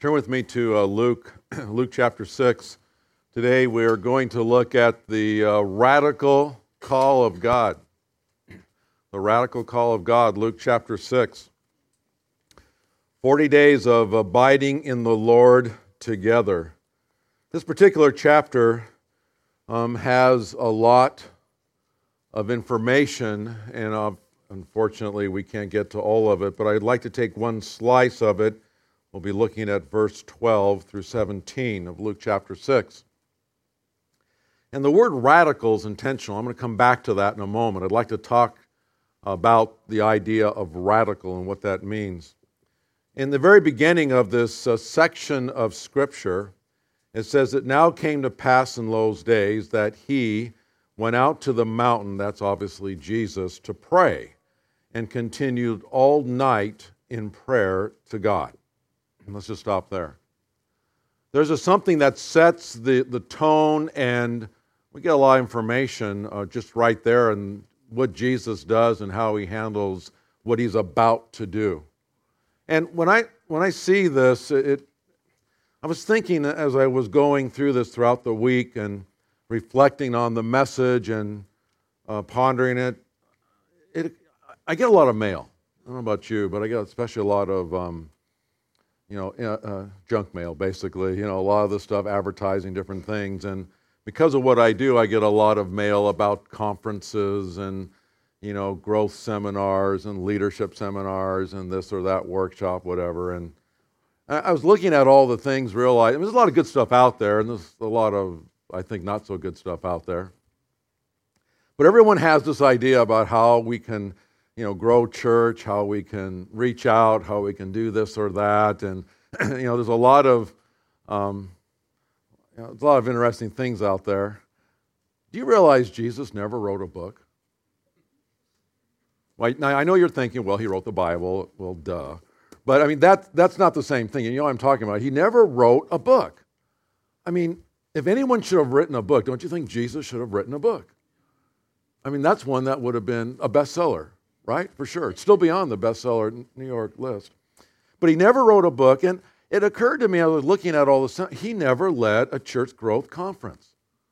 Turn with me to Luke chapter 6. Today we're going to look at the radical call of God. The radical call of God, Luke chapter 6. 40 days of abiding in the Lord together. This particular chapter has a lot of information, and unfortunately we can't get to all of it, but I'd like to take one slice of it. We'll be looking at verse 12 through 17 of Luke chapter 6. And the word radical is intentional. I'm going to come back to that in a moment. I'd like to talk about the idea of radical and what that means. In the very beginning of this section of Scripture, it says, "It now came to pass in those days that he went out to the mountain," that's obviously Jesus, "to pray, and continued all night in prayer to God." And let's just stop there. There's something that sets the tone, and we get a lot of information just right there and what Jesus does and how he handles what he's about to do. And when I see this, I was thinking as I was going through this throughout the week and reflecting on the message and pondering it, I get a lot of mail. I don't know about you, but I get especially a lot of junk mail, basically. A lot of the stuff advertising different things. And because of what I do, I get a lot of mail about conferences and, growth seminars and leadership seminars and this or that workshop, whatever. And I was looking at all the things, realizing there's a lot of good stuff out there, and there's a lot of, I think, not so good stuff out there. But everyone has this idea about how we can grow church, how we can reach out, how we can do this or that, and there's a lot of interesting things out there. Do you realize Jesus never wrote a book? Well, now I know you're thinking, well, he wrote the Bible. Well, duh. But I mean, that's not the same thing. You know what I'm talking about? He never wrote a book. I mean, if anyone should have written a book, don't you think Jesus should have written a book? I mean, that's one that would have been a bestseller. Right? For sure. It's still beyond the bestseller New York list. But he never wrote a book, and it occurred to me, I was looking at all this, he never led a church growth conference.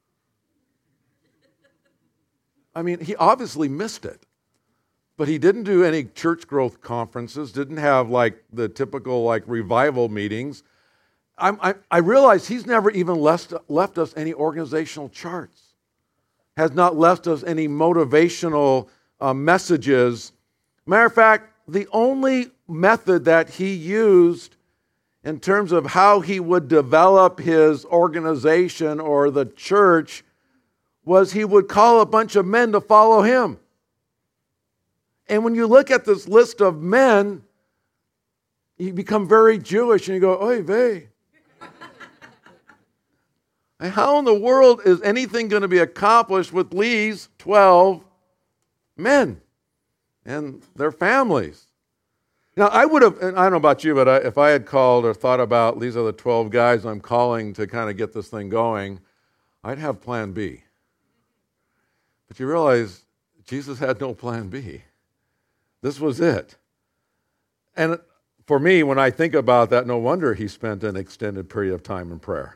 I mean, he obviously missed it. But he didn't do any church growth conferences, didn't have the typical revival meetings. I realize he's never even left us any organizational charts, has not left us any motivational messages. Matter of fact, the only method that he used in terms of how he would develop his organization or the church was he would call a bunch of men to follow him. And when you look at this list of men, you become very Jewish and you go, oy vey. And how in the world is anything going to be accomplished with these 12 men and their families? Now, I would have, and I don't know about you, but if I had called or thought about these are the 12 guys I'm calling to kind of get this thing going, I'd have plan B. But you realize Jesus had no plan B. This was it. And for me, when I think about that, no wonder he spent an extended period of time in prayer.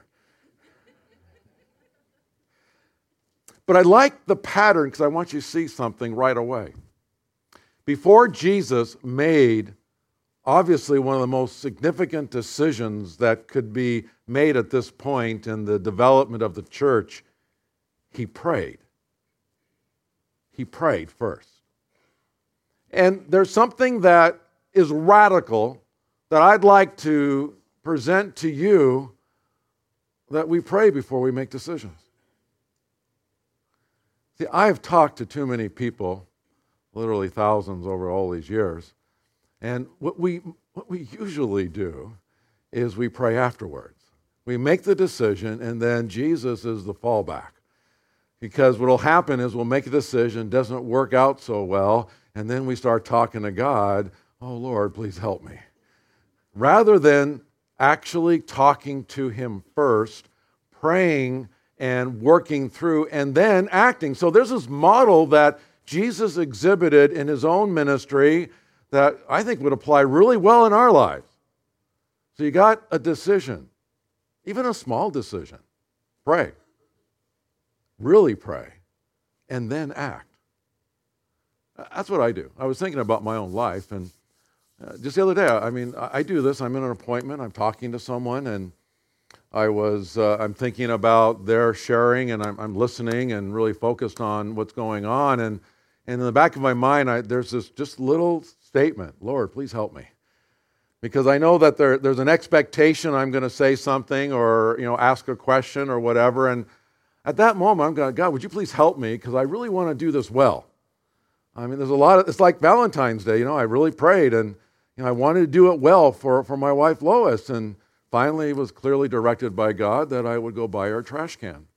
But I like the pattern because I want you to see something right away. Before Jesus made, obviously, one of the most significant decisions that could be made at this point in the development of the church, he prayed. He prayed first. And there's something that is radical that I'd like to present to you, that we pray before we make decisions. See, I've talked to too many people, literally thousands over all these years, and what we usually do is we pray afterwards. We make the decision, and then Jesus is the fallback. Because what will happen is we'll make a decision, doesn't work out so well, and then we start talking to God, oh Lord, please help me. Rather than actually talking to him first, praying and working through, and then acting. So there's this model that Jesus exhibited in his own ministry that I think would apply really well in our lives. So you got a decision, even a small decision. Pray. Really pray. And then act. That's what I do. I was thinking about my own life, and just the other day, I do this. I'm in an appointment. I'm talking to someone, and I'm thinking about their sharing, and I'm listening and really focused on what's going on. And in the back of my mind, there's this just little statement, Lord, please help me. Because I know that there's an expectation I'm going to say something or ask a question or whatever. And at that moment, I'm going, God, would you please help me? Because I really want to do this well. There's a lot of, it's like Valentine's Day, I really prayed and I wanted to do it well for my wife Lois, and finally it was clearly directed by God that I would go buy her a trash can.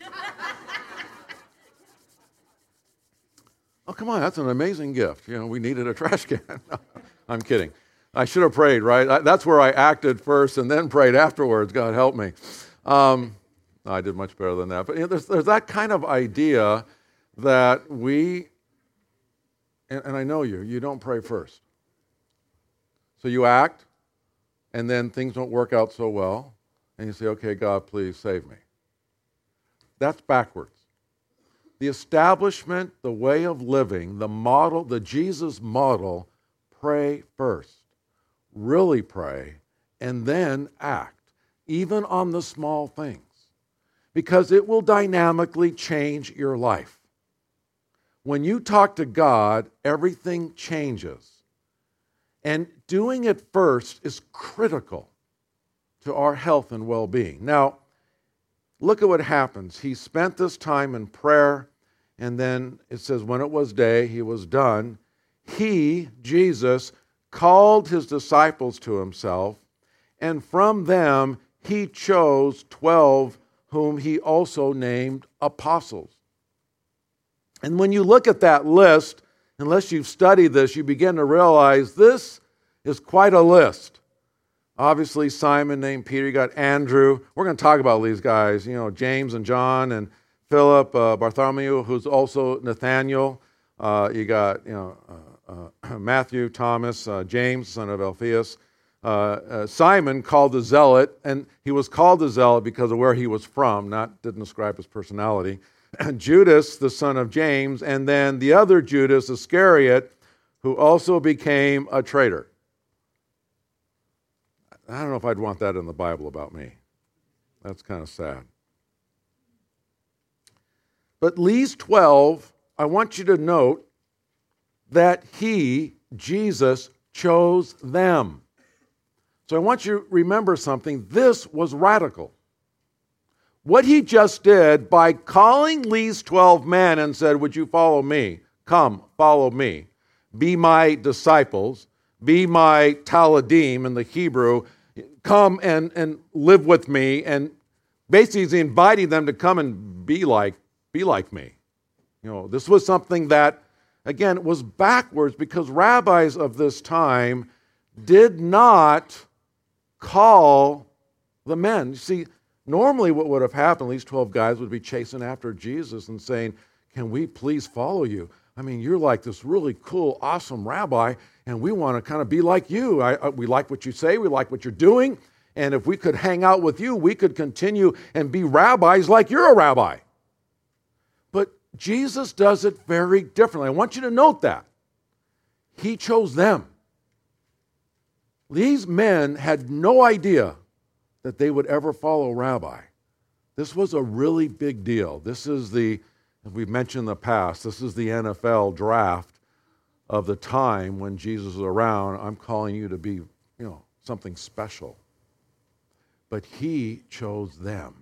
Oh, come on, that's an amazing gift. We needed a trash can. I'm kidding. I should have prayed, right? That's where I acted first and then prayed afterwards. God help me. I did much better than that. But there's that kind of idea that we, and I know you don't pray first. So you act, and then things don't work out so well, and you say, okay, God, please save me. That's backwards. The establishment, the way of living, the model, the Jesus model, pray first. Really pray, and then act, even on the small things, because it will dynamically change your life. When you talk to God, everything changes. And doing it first is critical to our health and well-being. Now, look at what happens. He spent this time in prayer, and then it says, when it was day, he was done. He, Jesus, called his disciples to himself, and from them he chose 12, whom he also named apostles. And when you look at that list, unless you've studied this, you begin to realize this is quite a list. Obviously, Simon named Peter, you got Andrew. We're going to talk about these guys, James and John and Philip, Bartholomew, who's also Nathaniel. You got, Matthew, Thomas, James, son of Alphaeus. Simon, called the Zealot, and he was called the Zealot because of where he was from, didn't describe his personality. Judas, the son of James, and then the other Judas, Iscariot, who also became a traitor. I don't know if I'd want that in the Bible about me. That's kind of sad. But these 12, I want you to note that he, Jesus, chose them. So I want you to remember something. This was radical. What he just did by calling these 12 men and said, would you follow me? Come, follow me. Be my disciples. Be my Taladim in the Hebrew. Come and live with me. And basically he's inviting them to come and be like me. This was something that, again, was backwards because rabbis of this time did not call the men. You see, normally what would have happened, these 12 guys would be chasing after Jesus and saying, can we please follow you? You're like this really cool, awesome rabbi, and we want to kind of be like you. We like what you say, we like what you're doing, and if we could hang out with you, we could continue and be rabbis like you're a rabbi. But Jesus does it very differently. I want you to note that. He chose them. These men had no idea that they would ever follow rabbi. This was a really big deal. This is as we've mentioned in the past, this is the NFL draft of the time when Jesus was around. I'm calling you to be, something special. But he chose them.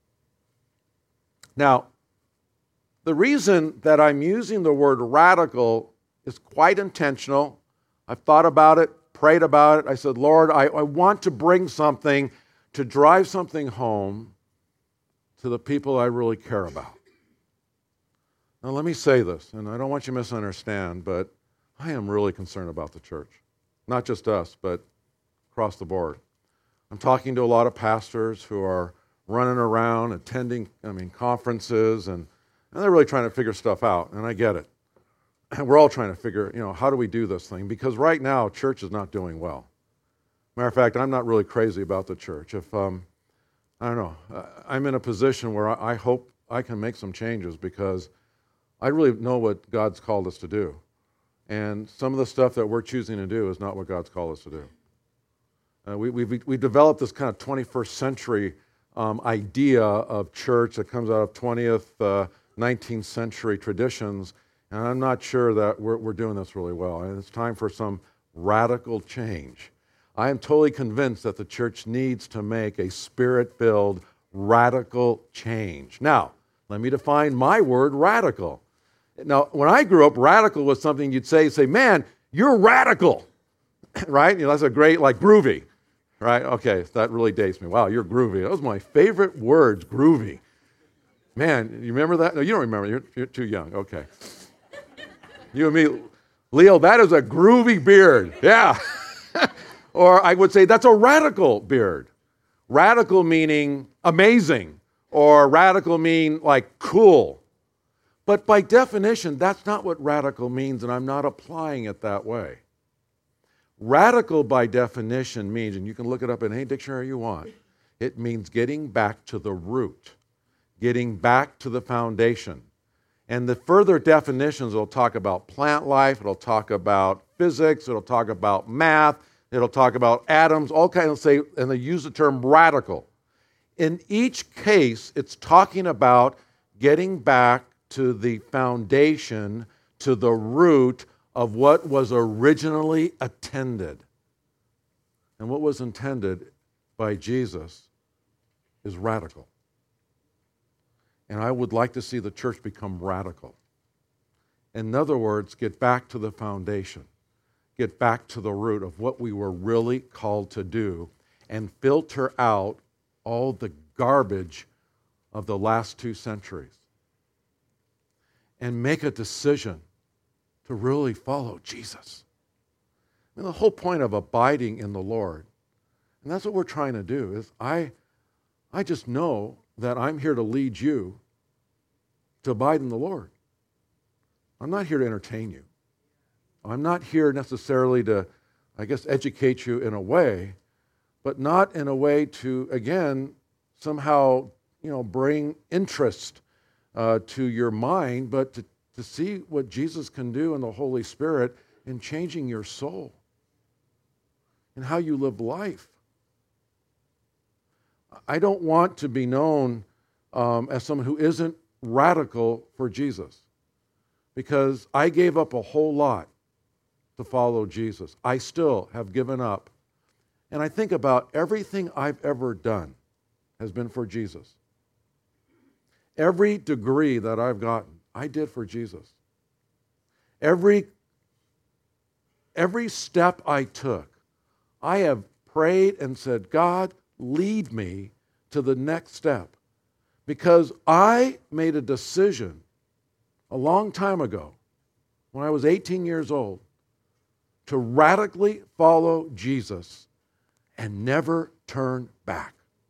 Now, the reason that I'm using the word radical is quite intentional. I've thought about it, prayed about it. I said, Lord, I want to bring something to drive something home to the people I really care about. Now let me say this, and I don't want you to misunderstand, but I am really concerned about the church. Not just us, but across the board. I'm talking to a lot of pastors who are running around, attending, conferences, and they're really trying to figure stuff out, and I get it. We're all trying to figure, how do we do this thing? Because right now, church is not doing well. Matter of fact, I'm not really crazy about the church. If, I don't know, I'm in a position where I hope I can make some changes because I really know what God's called us to do. And some of the stuff that we're choosing to do is not what God's called us to do. We developed this kind of 21st century idea of church that comes out of 20th, 19th century traditions, and I'm not sure that we're doing this really well. And it's time for some radical change. I am totally convinced that the church needs to make a spirit-filled, radical change. Now, let me define my word, radical. Now, when I grew up, radical was something you'd say, man, you're radical, right? That's a great, like, groovy, right? Okay, that really dates me. Wow, you're groovy. That was my favorite words, groovy. Man, you remember that? No, you don't remember. You're too young. Okay. You and me, Leo, that is a groovy beard. Yeah. Or I would say that's a radical beard. Radical meaning amazing, or radical mean like cool. But by definition, that's not what radical means, and I'm not applying it that way. Radical by definition means, and you can look it up in any dictionary you want, it means getting back to the root, getting back to the foundation. And the further definitions will talk about plant life, it'll talk about physics, it'll talk about math, it'll talk about atoms, all kinds of say, and they use the term radical. In each case, it's talking about getting back to the foundation, to the root of what was originally intended. And what was intended by Jesus is radical. And I would like to see the church become radical. In other words, get back to the foundation. Get back to the root of what we were really called to do and filter out all the garbage of the last 2 centuries and make a decision to really follow Jesus. I mean, the whole point of abiding in the Lord, and that's what we're trying to do, is I just know that I'm here to lead you to abide in the Lord. I'm not here to entertain you. I'm not here necessarily to, educate you in a way, but not in a way to, again, somehow, bring interest to your mind, but to see what Jesus can do in the Holy Spirit in changing your soul and how you live life. I don't want to be known as someone who isn't radical for Jesus, because I gave up a whole lot to follow Jesus. I still have given up. And I think about everything I've ever done has been for Jesus. Every degree that I've gotten, I did for Jesus. Every step I took, I have prayed and said, God, lead me to the next step. Because I made a decision a long time ago, when I was 18 years old, to radically follow Jesus and never turn back.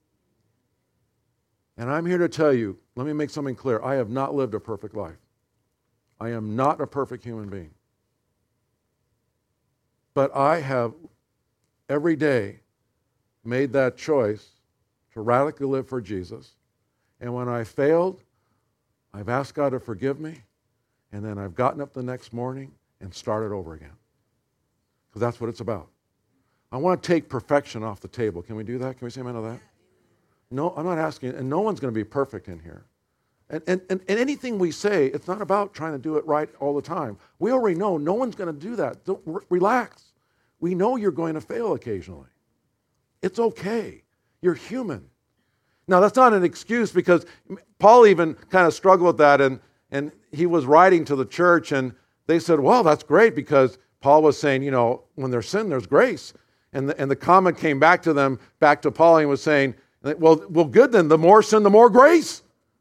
And I'm here to tell you, let me make something clear. I have not lived a perfect life. I am not a perfect human being. But I have every day made that choice to radically live for Jesus. And when I failed, I've asked God to forgive me, and then I've gotten up the next morning and started over again. Because that's what it's about. I want to take perfection off the table. Can we do that? Can we say amen to that? No, I'm not asking, and no one's going to be perfect in here. And anything we say, it's not about trying to do it right all the time. We already know no one's going to do that. Don't relax. We know you're going to fail occasionally. It's okay. You're human. Now, that's not an excuse, because Paul even kind of struggled with that, and he was writing to the church, and they said, well, that's great, because Paul was saying, when there's sin, there's grace. And the comment came back to Paul, and he was saying, well, good then, the more sin, the more grace.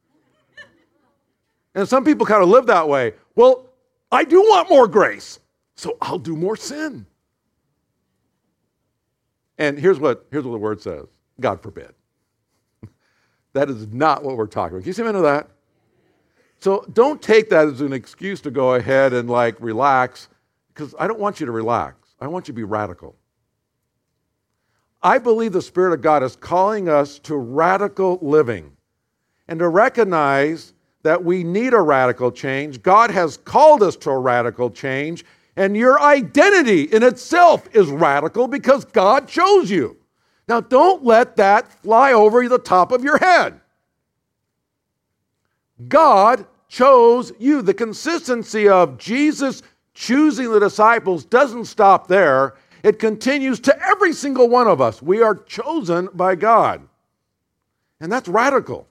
And some people kind of live that way. Well, I do want more grace, so I'll do more sin. And here's what the word says. God forbid. That is not what we're talking about. Can you say amen to that? So don't take that as an excuse to go ahead and relax, because I don't want you to relax. I want you to be radical. I believe the Spirit of God is calling us to radical living and to recognize that we need a radical change. God has called us to a radical change, and your identity in itself is radical because God chose you. Now, don't let that fly over the top of your head. God chose you. The consistency of Jesus choosing the disciples doesn't stop there. It continues to every single one of us. We are chosen by God. And that's radical.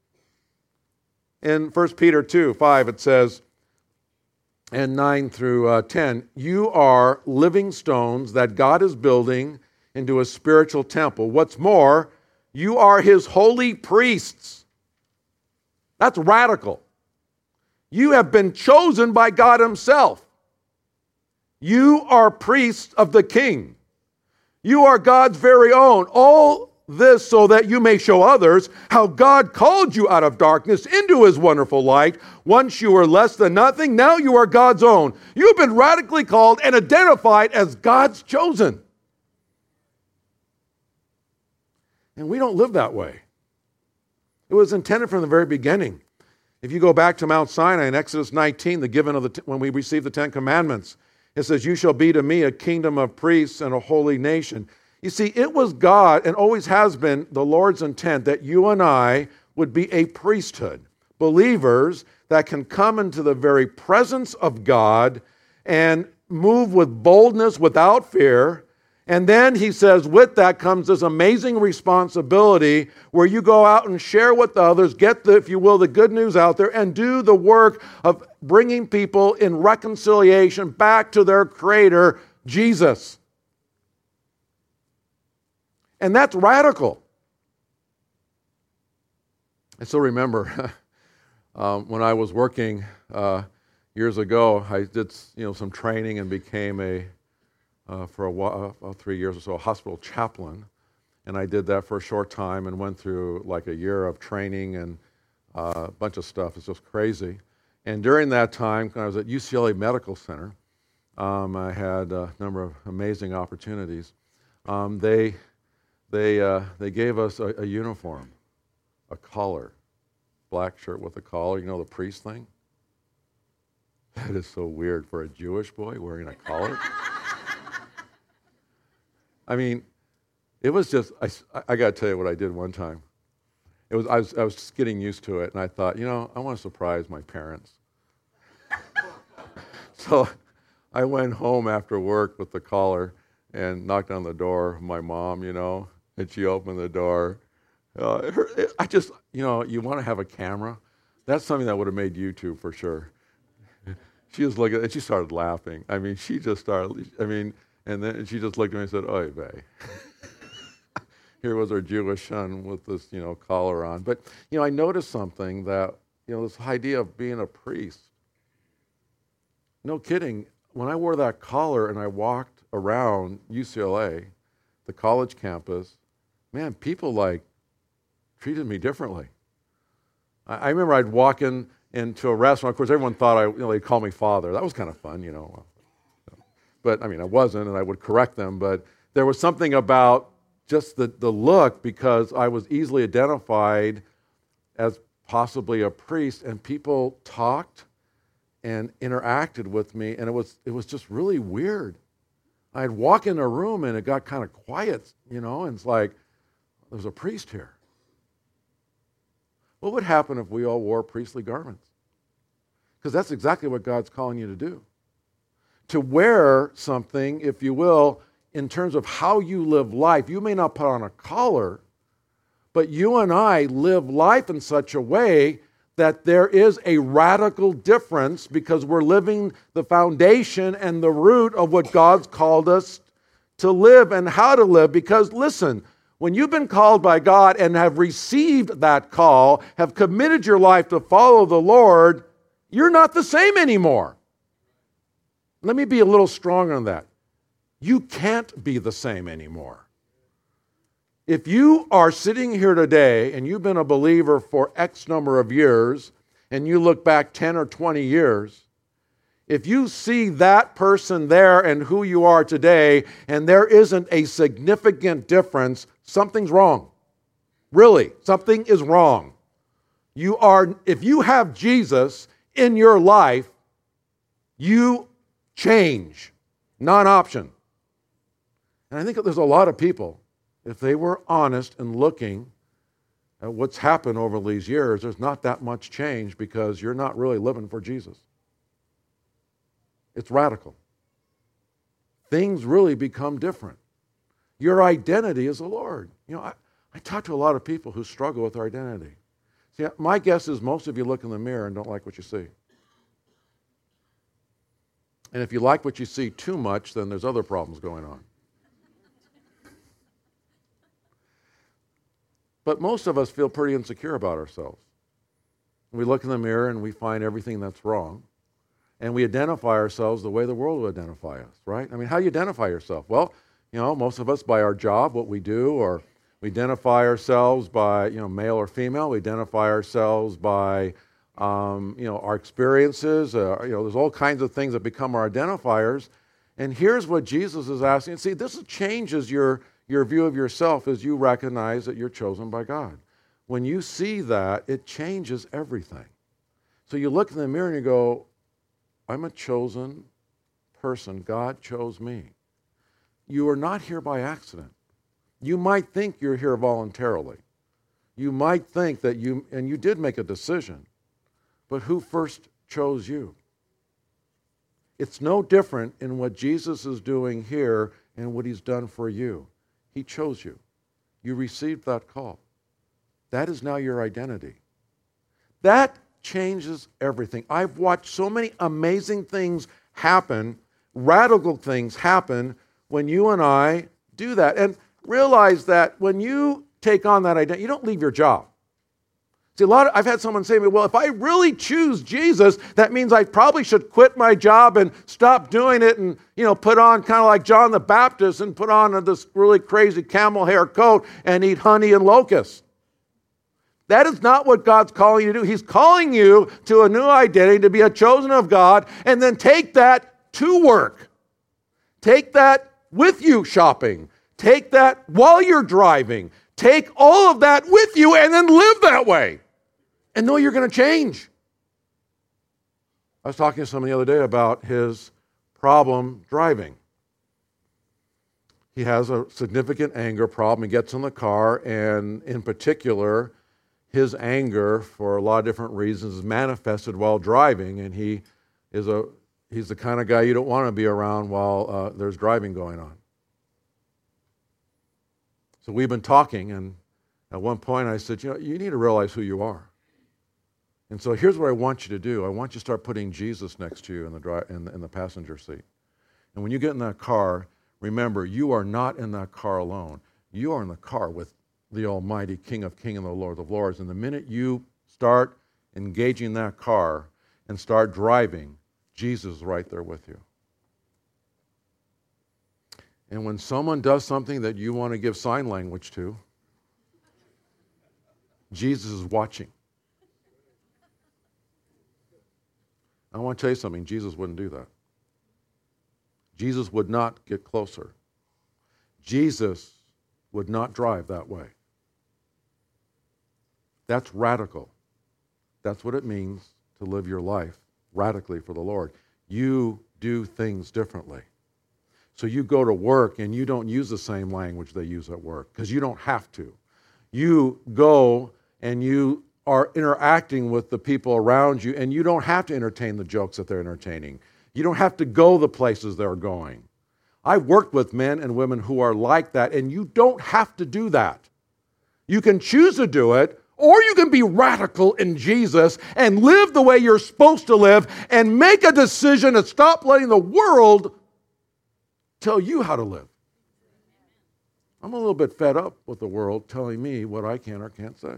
In 1 Peter 2:5, it says, and 9 through 10, you are living stones that God is building into a spiritual temple. What's more, you are His holy priests. That's radical. You have been chosen by God Himself. You are priests of the King. You are God's very own. All this so that you may show others how God called you out of darkness into His wonderful light. Once you were less than nothing, now you are God's own. You've been radically called and identified as God's chosen. And we don't live that way. It was intended from the very beginning. If you go back to Mount Sinai in Exodus 19, the giving of when we received the Ten Commandments, it says, you shall be to me a kingdom of priests and a holy nation. You see, it was God, and always has been, the Lord's intent that you and I would be a priesthood. Believers that can come into the very presence of God and move with boldness without fear. And then he says, with that comes this amazing responsibility where you go out and share with others, get the, if you will, the good news out there, and do the work of bringing people in reconciliation back to their Creator, Jesus. And that's radical. I still remember when I was working years ago, I did some training and became for a while, 3 years or so, a hospital chaplain. And I did that for a short time and went through like a year of training and a bunch of stuff. It's just crazy. And during that time, when I was at UCLA Medical Center, I had a number of amazing opportunities. They gave us a uniform, a collar, black shirt with a collar. You know the priest thing? That is so weird for a Jewish boy wearing a collar. I mean, it was just, I got to tell you what I did one time. I was just getting used to it, and I thought, I want to surprise my parents. So I went home after work with the collar and knocked on the door of my mom, and she opened the door. I just, you want to have a camera? That's something that would have made YouTube for sure. She was looking, and she started laughing. I mean, she just started, and then she just looked at me and said, oy vey. Here was our Jewish son with this, collar on. But, I noticed something that, this idea of being a priest. No kidding. When I wore that collar and I walked around UCLA, the college campus, man, people treated me differently. I remember I'd walk into a restaurant. Of course, everyone thought they'd call me father. That was kind of fun, But, I wasn't, and I would correct them. But there was something about just the look, because I was easily identified as possibly a priest, and people talked and interacted with me, and it was just really weird. I'd walk in a room, and it got kind of quiet, and it's like, there's a priest here. What would happen if we all wore priestly garments? Because that's exactly what God's calling you to do. To wear something, if you will, in terms of how you live life. You may not put on a collar, but you and I live life in such a way that there is a radical difference, because we're living the foundation and the root of what God's called us to live and how to live. Because listen, when you've been called by God and have received that call, have committed your life to follow the Lord, you're not the same anymore. Let me be a little stronger on that. You can't be the same anymore. If you are sitting here today and you've been a believer for X number of years, and you look back 10 or 20 years, If you see that person there and who you are today, and there isn't a significant difference, something's wrong. Really, something is wrong. If you have Jesus in your life, you change, non-option. And I think there's a lot of people, if they were honest and looking at what's happened over these years, there's not that much change because you're not really living for Jesus. It's radical. Things really become different. Your identity is the Lord. I talk to a lot of people who struggle with their identity. See, my guess is most of you look in the mirror and don't like what you see. And if you like what you see too much, then there's other problems going on. But most of us feel pretty insecure about ourselves. We look in the mirror and we find everything that's wrong. And we identify ourselves the way the world would identify us, right? I mean, how do you identify yourself? Well, most of us by our job, what we do, or we identify ourselves by, male or female. We identify ourselves by, our experiences. There's all kinds of things that become our identifiers. And here's what Jesus is asking. See, this changes your view of yourself as you recognize that you're chosen by God. When you see that, it changes everything. So you look in the mirror and you go, I'm a chosen person. God chose me. You are not here by accident. You might think you're here voluntarily. You might think that you did make a decision, but who first chose you? It's no different in what Jesus is doing here and what he's done for you. He chose you. You received that call. That is now your identity. That changes everything. I've watched so many amazing things happen, radical things happen when you and I do that. And realize that when you take on that identity, you don't leave your job. See, I've had someone say to me, well, if I really choose Jesus, that means I probably should quit my job and stop doing it and, put on kind of like John the Baptist and put on this really crazy camel hair coat and eat honey and locusts. That is not what God's calling you to do. He's calling you to a new identity, to be a chosen of God, and then take that to work. Take that with you shopping. Take that while you're driving. Take all of that with you and then live that way. And know you're going to change. I was talking to someone the other day about his problem driving. He has a significant anger problem. He gets in the car, and in particular, his anger, for a lot of different reasons, is manifested while driving, and he's the kind of guy you don't want to be around while there's driving going on. So we've been talking, and at one point I said, you need to realize who you are. And so here's what I want you to do. I want you to start putting Jesus next to you in the passenger seat. And when you get in that car, remember, you are not in that car alone. You are in the car with the Almighty King of Kings and the Lord of Lords. And the minute you start engaging that car and start driving, Jesus is right there with you. And when someone does something that you want to give sign language to, Jesus is watching. I want to tell you something. Jesus wouldn't do that. Jesus would not get closer. Jesus would not drive that way. That's radical. That's what it means to live your life radically for the Lord. You do things differently. So you go to work and you don't use the same language they use at work because you don't have to. You go and you are interacting with the people around you, and you don't have to entertain the jokes that they're entertaining. You don't have to go the places they're going. I've worked with men and women who are like that, and you don't have to do that. You can choose to do it, or you can be radical in Jesus and live the way you're supposed to live and make a decision to stop letting the world tell you how to live. I'm a little bit fed up with the world telling me what I can or can't say.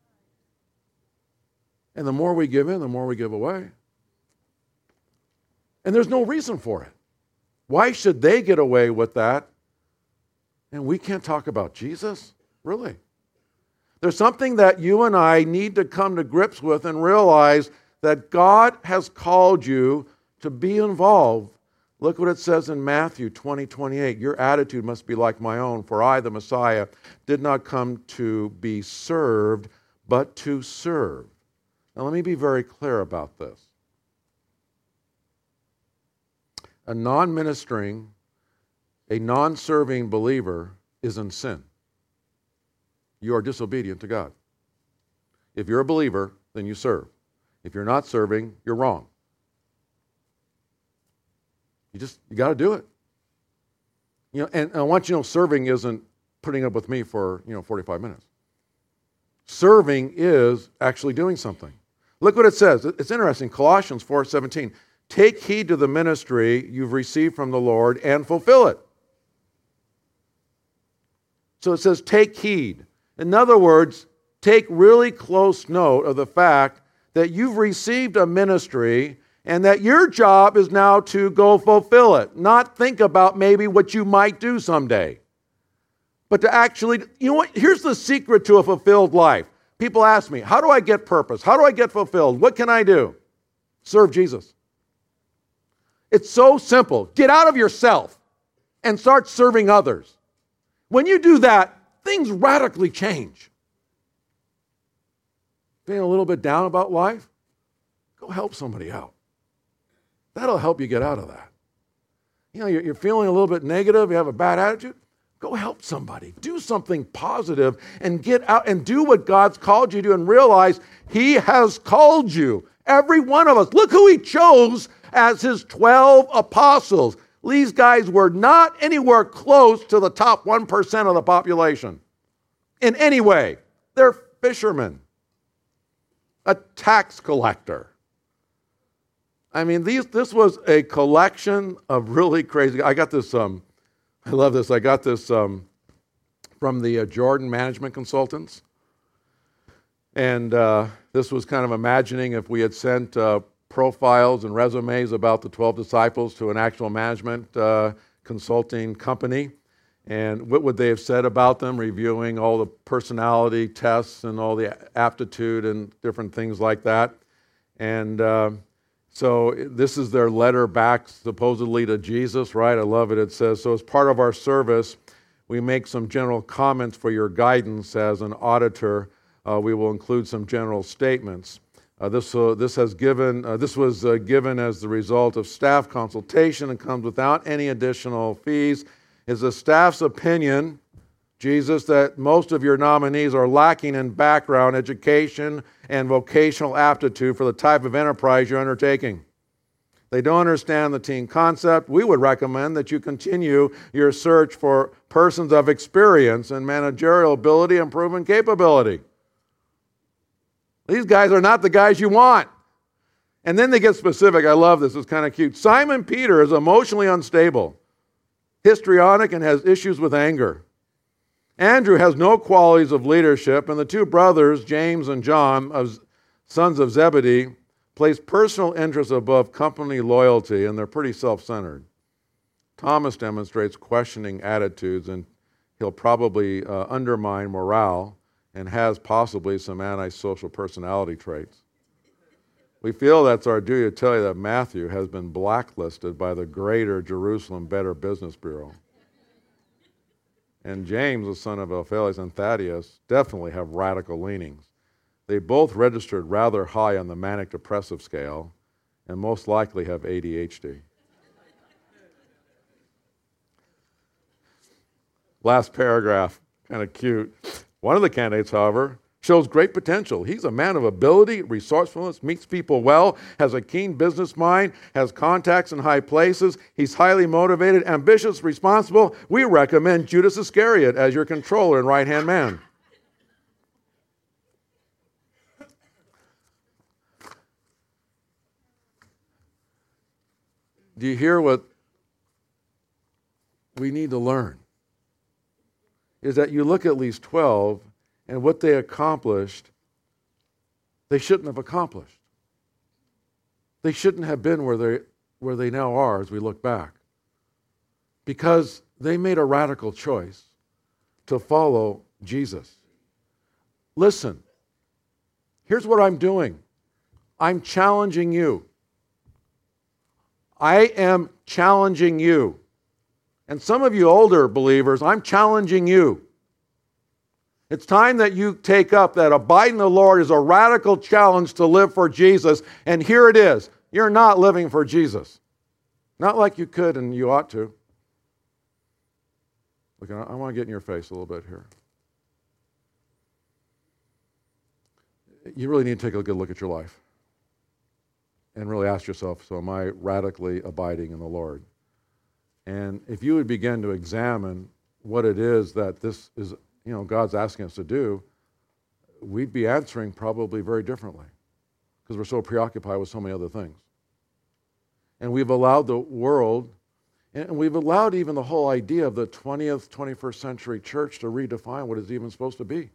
And the more we give in, the more we give away. And there's no reason for it. Why should they get away with that? And we can't talk about Jesus? Really? There's something that you and I need to come to grips with and realize that God has called you to be involved, look what it says in Matthew 20:28. Your attitude must be like my own, for I, the Messiah, did not come to be served, but to serve. Now let me be very clear about this. A non-ministering, a non-serving believer is in sin. You are disobedient to God. If you're a believer, then you serve. If you're not serving, you're wrong. You got to do it. And I want you to know, serving isn't putting up with me for 45 minutes. Serving is actually doing something. Look what it says. It's interesting. Colossians 4:17. Take heed to the ministry you've received from the Lord and fulfill it. So it says take heed. In other words, take really close note of the fact that you've received a ministry and that your job is now to go fulfill it. Not think about maybe what you might do someday. But to actually, here's the secret to a fulfilled life. People ask me, how do I get purpose? How do I get fulfilled? What can I do? Serve Jesus. It's so simple. Get out of yourself and start serving others. When you do that, things radically change. Feeling a little bit down about life? Go help somebody out. That'll help you get out of that. You're feeling a little bit negative, you have a bad attitude? Go help somebody. Do something positive and get out and do what God's called you to and realize He has called you. Every one of us. Look who He chose as His 12 apostles. These guys were not anywhere close to the top 1% of the population in any way. They're fishermen, a tax collector. I mean, this was a collection of really crazy. I got this. I love this. I got this from the Jordan Management Consultants, and this was kind of imagining if we had sent profiles and resumes about the 12 disciples to an actual management consulting company, and what would they have said about them, reviewing all the personality tests and all the aptitude and different things like that. And so this is their letter back supposedly to Jesus, right? I love it. It says, so as part of our service, we make some general comments for your guidance as an auditor. We will include some general statements. This was given as the result of staff consultation and comes without any additional fees. It's the staff's opinion, Jesus, that most of your nominees are lacking in background, education, and vocational aptitude for the type of enterprise you're undertaking. They don't understand the team concept. We would recommend that you continue your search for persons of experience and managerial ability and proven capability. These guys are not the guys you want. And then they get specific. I love this. It's kind of cute. Simon Peter is emotionally unstable, histrionic, and has issues with anger. Andrew has no qualities of leadership, and the two brothers, James and John, sons of Zebedee, place personal interests above company loyalty, and they're pretty self-centered. Thomas demonstrates questioning attitudes, and he'll probably undermine morale and has possibly some antisocial personality traits. We feel that's our duty to tell you that Matthew has been blacklisted by the Greater Jerusalem Better Business Bureau. And James, the son of Alphaeus, and Thaddeus definitely have radical leanings. They both registered rather high on the manic depressive scale and most likely have ADHD. Last paragraph, kind of cute. One of the candidates, however, shows great potential. He's a man of ability, resourcefulness, meets people well, has a keen business mind, has contacts in high places. He's highly motivated, ambitious, responsible. We recommend Judas Iscariot as your controller and right-hand man. Do you hear what we need to learn? Is that you look at these 12 and what they accomplished, they shouldn't have accomplished. They shouldn't have been where they now are as we look back. Because they made a radical choice to follow Jesus. Listen, here's what I'm doing. I'm challenging you. I am challenging you. And some of you older believers, I'm challenging you. It's time that you take up that abiding in the Lord is a radical challenge to live for Jesus. And here it is. You're not living for Jesus. Not like you could and you ought to. Look, I want to get in your face a little bit here. You really need to take a good look at your life and really ask yourself, so am I radically abiding in the Lord? And if you would begin to examine what it is that this is, God's asking us to do, we'd be answering probably very differently because we're so preoccupied with so many other things. And we've allowed the world, and we've allowed even the whole idea of the 20th, 21st century church to redefine what it's even supposed to be.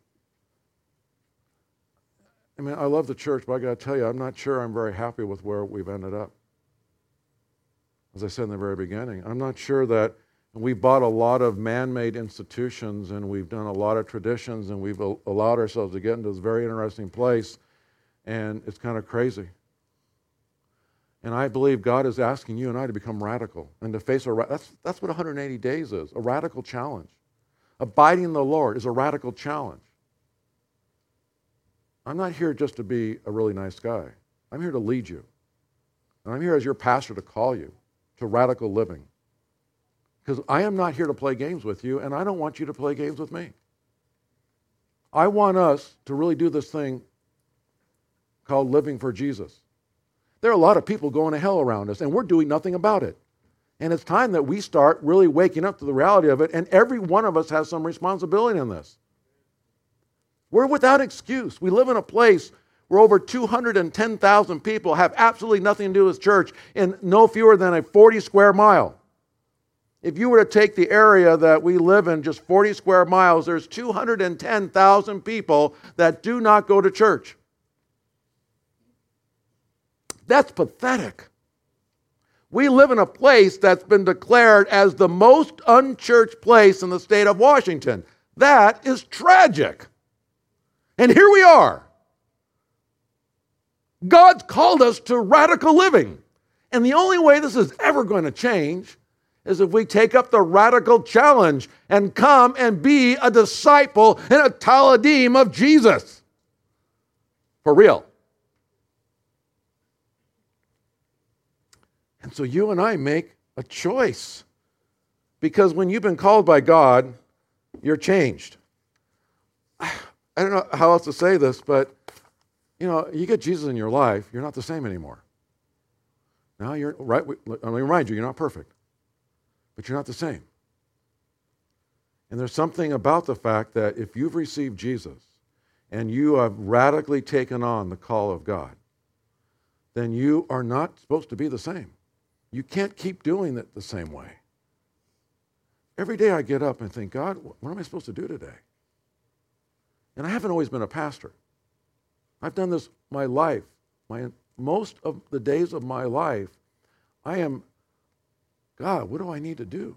I mean, I love the church, but I got to tell you, I'm not sure I'm very happy with where we've ended up. As I said in the very beginning, I'm not sure that we bought a lot of man-made institutions and we've done a lot of traditions and we've allowed ourselves to get into this very interesting place, and it's kind of crazy. And I believe God is asking you and I to become radical and to face that's what 180 days is, a radical challenge. Abiding in the Lord is a radical challenge. I'm not here just to be a really nice guy. I'm here to lead you. And I'm here as your pastor to call you to radical living. Because I am not here to play games with you, and I don't want you to play games with me. I want us to really do this thing called living for Jesus. There are a lot of people going to hell around us, and we're doing nothing about it. And it's time that we start really waking up to the reality of it, and every one of us has some responsibility in this. We're without excuse. We live in a place where over 210,000 people have absolutely nothing to do with church in no fewer than a 40 square mile. If you were to take the area that we live in, just 40 square miles, there's 210,000 people that do not go to church. That's pathetic. We live in a place that's been declared as the most unchurched place in the state of Washington. That is tragic. And here we are. God's called us to radical living. And the only way this is ever going to change is if we take up the radical challenge and come and be a disciple and a Talmudim of Jesus. For real. And so you and I make a choice. Because when you've been called by God, you're changed. I don't know how else to say this, but you get Jesus in your life, you're not the same anymore. Now you're right. Let me remind you, you're not perfect, but you're not the same. And there's something about the fact that if you've received Jesus and you have radically taken on the call of God, then you are not supposed to be the same. You can't keep doing it the same way. Every day I get up and think, God, what am I supposed to do today? And I haven't always been a pastor. I've done this my life. Most of the days of my life, I am, God, what do I need to do?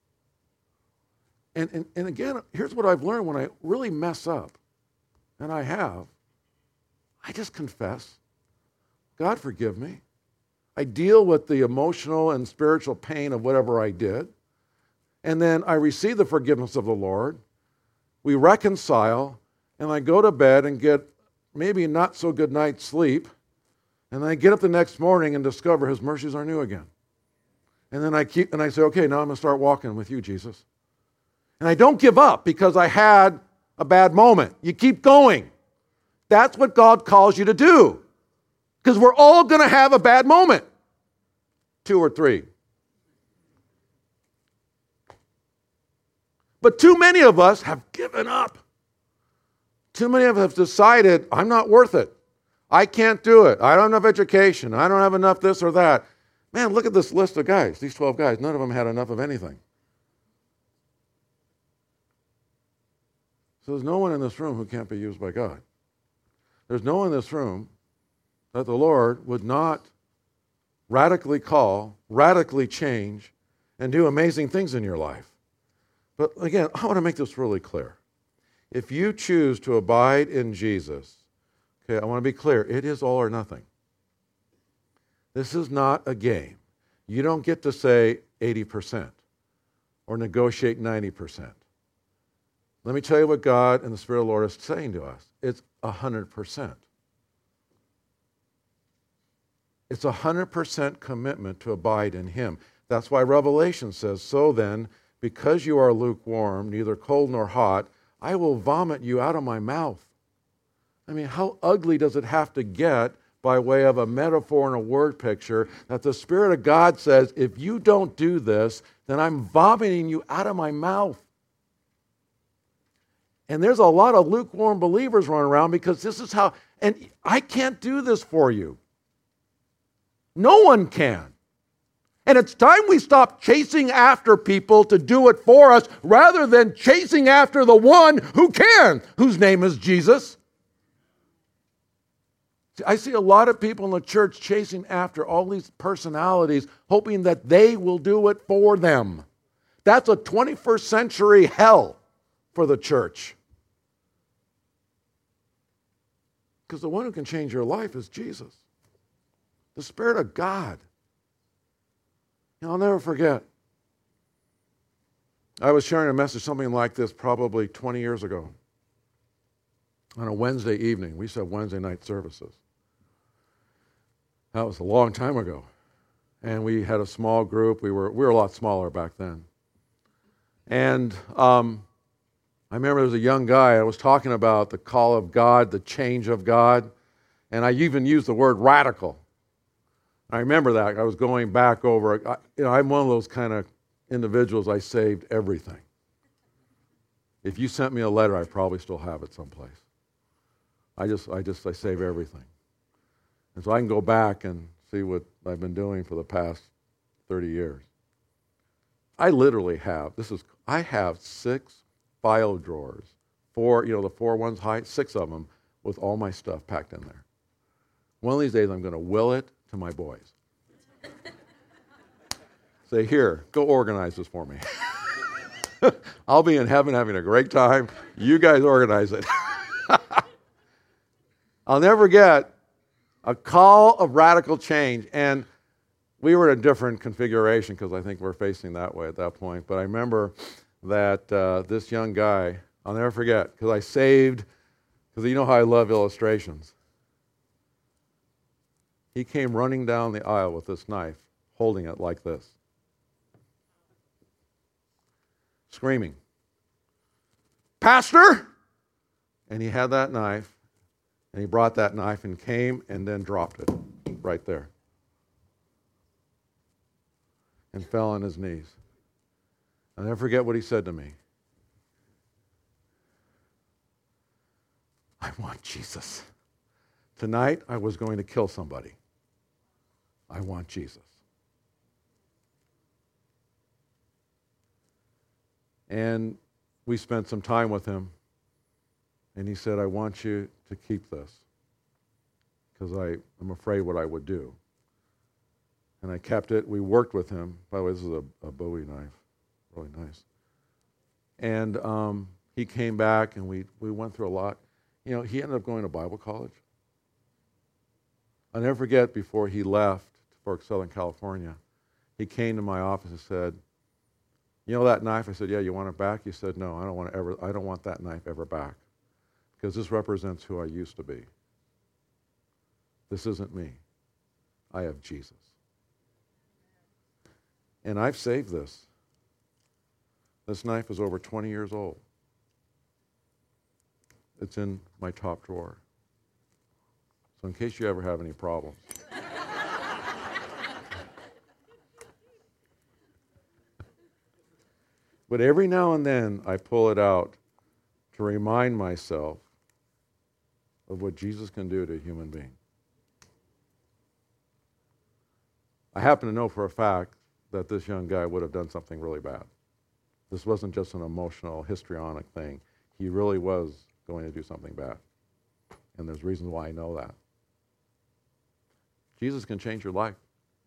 And again, here's what I've learned when I really mess up, and I have, I just confess, God forgive me. I deal with the emotional and spiritual pain of whatever I did, and then I receive the forgiveness of the Lord. We reconcile, and I go to bed and get maybe not so good night's sleep, and then I get up the next morning and discover His mercies are new again. And then I say, okay, now I'm going to start walking with you, Jesus. And I don't give up because I had a bad moment. You keep going. That's what God calls you to do. Because we're all going to have a bad moment. 2 or 3. But too many of us have given up. Too many of us have decided, I'm not worth it. I can't do it. I don't have enough education. I don't have enough this or that. Man, look at this list of guys, these 12 guys. None of them had enough of anything. So there's no one in this room who can't be used by God. There's no one in this room that the Lord would not radically call, radically change, and do amazing things in your life. But again, I want to make this really clear. If you choose to abide in Jesus, okay, I want to be clear, it is all or nothing. This is not a game. You don't get to say 80% or negotiate 90%. Let me tell you what God and the Spirit of the Lord is saying to us. It's 100%. It's 100% commitment to abide in Him. That's why Revelation says, so then, because you are lukewarm, neither cold nor hot, I will vomit you out of my mouth. I mean, how ugly does it have to get by way of a metaphor and a word picture that the Spirit of God says, if you don't do this, then I'm vomiting you out of my mouth. And there's a lot of lukewarm believers running around because this is how, and I can't do this for you. No one can. And it's time we stop chasing after people to do it for us rather than chasing after the one who can, whose name is Jesus. See, I see a lot of people in the church chasing after all these personalities, hoping that they will do it for them. That's a 21st century hell for the church. Because the one who can change your life is Jesus, the Spirit of God. I'll never forget. I was sharing a message, something like this, probably 20 years ago, on a Wednesday evening. We used to have Wednesday night services. That was a long time ago. And we had a small group. We were a lot smaller back then. And I remember there was a young guy. I was talking about the call of God, the change of God. And I even used the word radical. I remember that. I was going back over, I'm one of those kind of individuals, I saved everything. If you sent me a letter, I probably still have it someplace. I save everything. And so I can go back and see what I've been doing for the past 30 years. I literally have, I have 6 file drawers, 4, the 4 ones high, 6 of them with all my stuff packed in there. One of these days I'm going to will it to my boys. Say, here, go organize this for me. I'll be in heaven having a great time. You guys organize it. I'll never forget a call of radical change. And we were in a different configuration because I think we're facing that way at that point. But I remember that this young guy, I'll never forget, because you know how I love illustrations. He came running down the aisle with this knife, holding it like this, screaming, "Pastor!" And he had that knife, and he brought that knife and came and then dropped it right there and fell on his knees. I'll never forget what he said to me. I want Jesus. Tonight, I was going to kill somebody. I want Jesus. And we spent some time with him, and he said, I want you to keep this because I'm afraid what I would do. And I kept it. We worked with him. By the way, this is a Bowie knife. Really nice. And he came back, and we went through a lot. He ended up going to Bible college. I'll never forget, before he left for Southern California, he came to my office and said, "You know that knife?" I said, "Yeah, you want it back?" He said, "No, I don't want that knife ever back because this represents who I used to be. This isn't me. I have Jesus. And I've saved this. This knife is over 20 years old. It's in my top drawer. So in case you ever have any problems." But every now and then I pull it out to remind myself of what Jesus can do to a human being. I happen to know for a fact that this young guy would have done something really bad. This wasn't just an emotional, histrionic thing. He really was going to do something bad. And there's reasons why I know that. Jesus can change your life.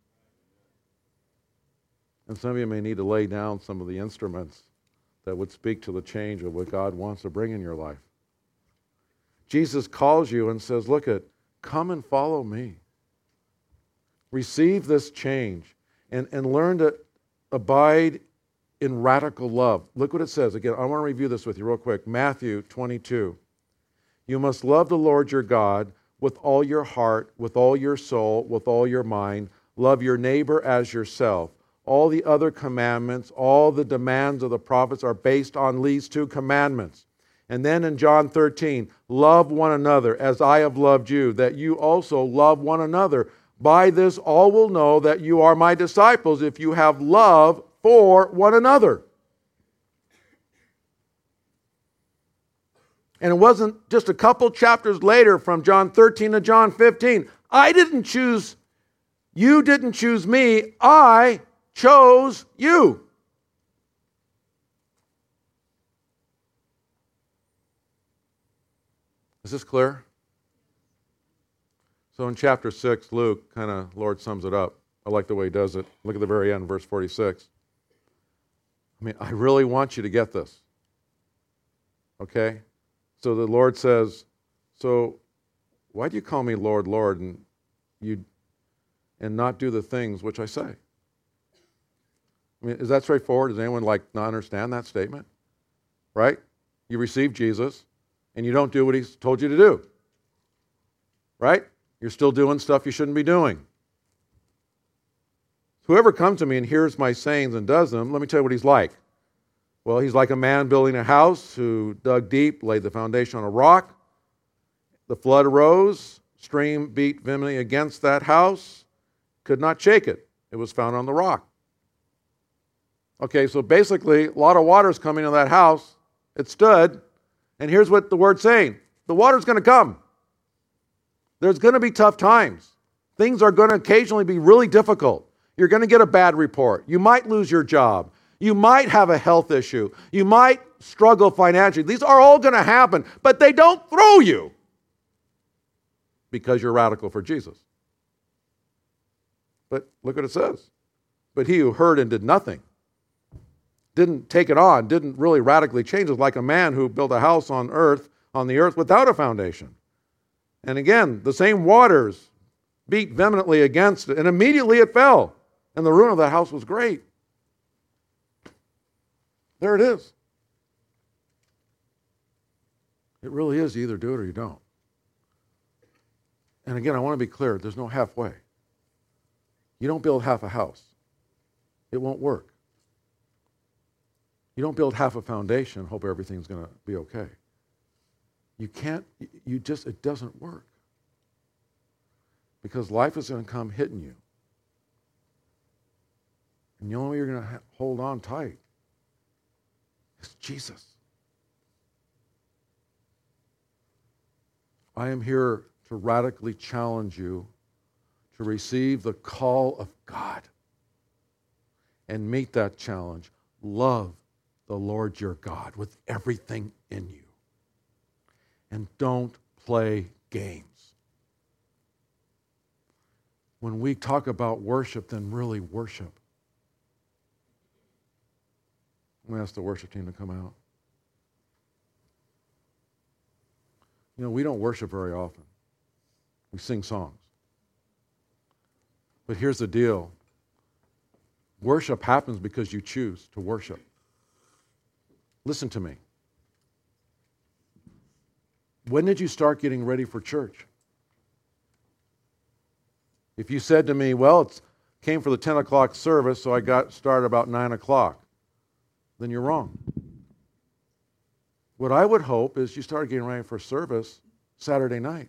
And some of you may need to lay down some of the instruments that would speak to the change of what God wants to bring in your life. Jesus calls you and says, come and follow me. Receive this change. and learn to abide in radical love. Look what it says. Again, I want to review this with you real quick. Matthew 22. You must love the Lord your God with all your heart, with all your soul, with all your mind. Love your neighbor as yourself. All the other commandments, all the demands of the prophets are based on these two commandments. And then in John 13, love one another as I have loved you, that you also love one another. By this all will know that you are my disciples if you have love for one another. And it wasn't just a couple chapters later from John 13 to John 15. I didn't choose, you didn't choose me, I chose you. Is this clear? So in chapter 6, Luke kind of, Lord sums it up. I like the way he does it. Look at the very end, verse 46. I mean, I really want you to get this. Okay? So the Lord says, so why do you call me Lord, Lord, and not do the things which I say? I mean, is that straightforward? Does anyone not understand that statement? Right? You receive Jesus, and you don't do what he's told you to do. Right? You're still doing stuff you shouldn't be doing. Whoever comes to me and hears my sayings and does them, let me tell you what he's like. Well, he's like a man building a house who dug deep, laid the foundation on a rock. The flood arose, stream beat vehemently against that house, could not shake it. It was found on the rock. Okay, so basically, a lot of water is coming in that house. It stood, and here's what the word's saying. The water's going to come. There's going to be tough times. Things are going to occasionally be really difficult. You're going to get a bad report. You might lose your job. You might have a health issue. You might struggle financially. These are all going to happen, but they don't throw you because you're radical for Jesus. But look what it says. But he who heard and did nothing, didn't take it on, didn't really radically change it, like a man who built a house on the earth without a foundation. And again, the same waters beat vehemently against it, and immediately it fell. And the ruin of that house was great. There it is. It really is. You either do it or you don't. And again, I want to be clear. There's no halfway. You don't build half a house. It won't work. You don't build half a foundation and hope everything's going to be okay. You can't, it doesn't work. Because life is going to come hitting you. And the only way you're going to hold on tight is Jesus. I am here to radically challenge you to receive the call of God and meet that challenge. Love the Lord your God with everything in you. And don't play games. When we talk about worship, then really worship. I'm going to ask the worship team to come out. You know, we don't worship very often. We sing songs. But here's the deal. Worship happens because you choose to worship. Listen to me. When did you start getting ready for church? If you said to me, well, it came for the 10 o'clock service, so I got started about 9 o'clock, then you're wrong. What I would hope is you started getting ready for service Saturday night.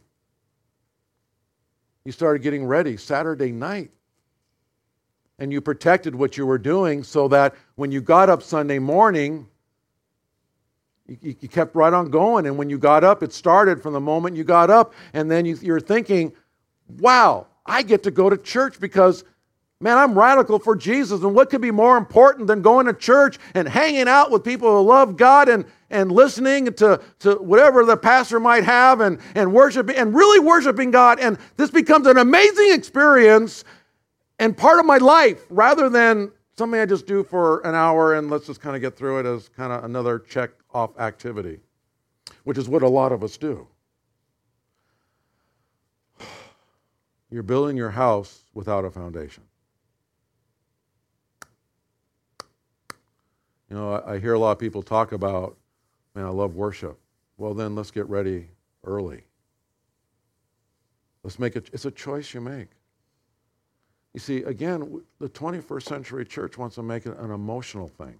You started getting ready Saturday night. And you protected what you were doing so that when you got up Sunday morning, you kept right on going. And when you got up, it started from the moment you got up. And then you're thinking, wow, I get to go to church because, man, I'm radical for Jesus. And what could be more important than going to church and hanging out with people who love God and listening to whatever the pastor might have and worshiping and really worshiping God. And this becomes an amazing experience and part of my life rather than something I just do for an hour and let's just kind of get through it as kind of another check-off activity, which is what a lot of us do. You're building your house without a foundation. You know, I hear a lot of people talk about, man, I love worship. Well, then let's get ready early. Let's make it, it's a choice you make. You see, again, the 21st century church wants to make it an emotional thing.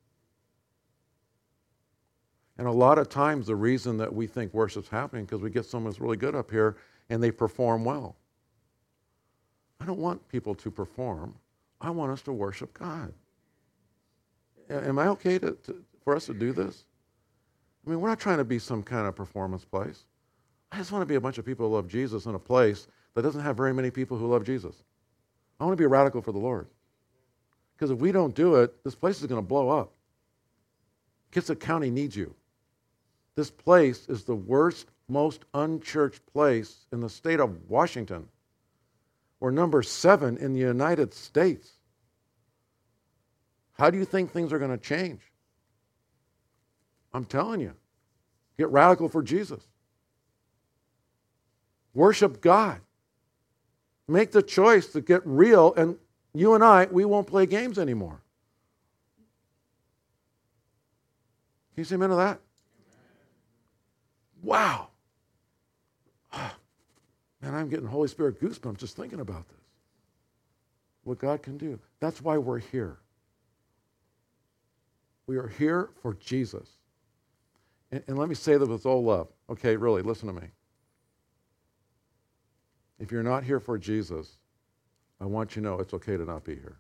And a lot of times the reason that we think worship's happening because we get someone who's really good up here and they perform well. I don't want people to perform. I want us to worship God. Am I okay for us to do this? I mean, we're not trying to be some kind of performance place. I just want to be a bunch of people who love Jesus in a place that doesn't have very many people who love Jesus. I want to be a radical for the Lord. Because if we don't do it, this place is going to blow up. Kitsap County needs you. This place is the worst, most unchurched place in the state of Washington. We're number 7 in the United States. How do you think things are going to change? I'm telling you, get radical for Jesus. Worship God. Make the choice to get real, and you and I, we won't play games anymore. Can you say amen to that? Wow. Man, I'm getting Holy Spirit goosebumps just thinking about this. What God can do. That's why we're here. We are here for Jesus. And let me say that with all love. Okay, really, listen to me. If you're not here for Jesus, I want you to know it's okay to not be here.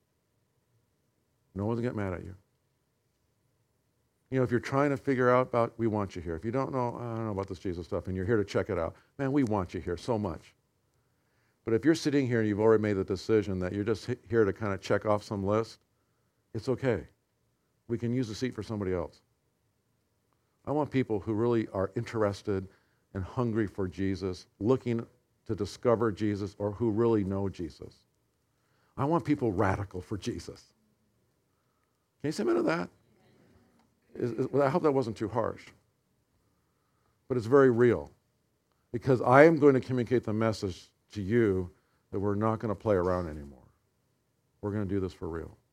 No one's going to get mad at you. You know, if you're trying to figure out about, we want you here. If you don't know, I don't know about this Jesus stuff, and you're here to check it out, man, we want you here so much. But if you're sitting here and you've already made the decision that you're just here to kind of check off some list, it's okay. We can use the seat for somebody else. I want people who really are interested and hungry for Jesus, looking to discover Jesus, or who really know Jesus. I want people radical for Jesus. Can you say amen to that? Well, I hope that wasn't too harsh. But it's very real. Because I am going to communicate the message to you that we're not going to play around anymore. We're going to do this for real.